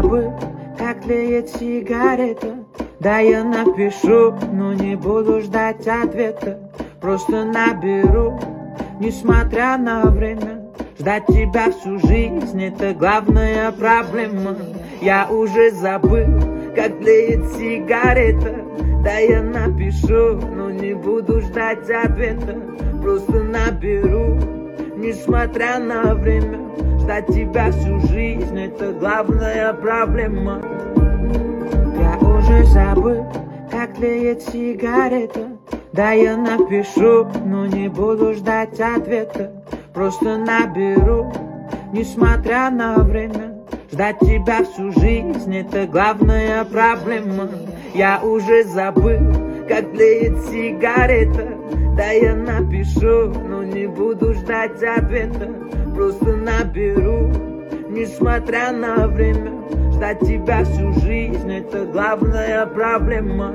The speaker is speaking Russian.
забыл, как тлеет сигарета. Да, я напишу, но не буду ждать ответа. Просто наберу, несмотря на время. Ждать тебя всю жизнь — это главная проблема. Я уже забыл, как тлеет сигарета. Да, я напишу, но не буду ждать ответа. Просто наберу, несмотря на время. Ждать тебя всю жизнь — это главная проблема. Я уже забыл, как тлеет сигарета. Да, я напишу, но не буду ждать ответа. Просто наберу, несмотря на время. Ждать тебя всю жизнь — это главная проблема. Я уже забыл, как тлеет сигарета. Да, я напишу, но не буду ждать ответа. Просто наберу, несмотря на время. Ждать тебя всю жизнь — это главная проблема.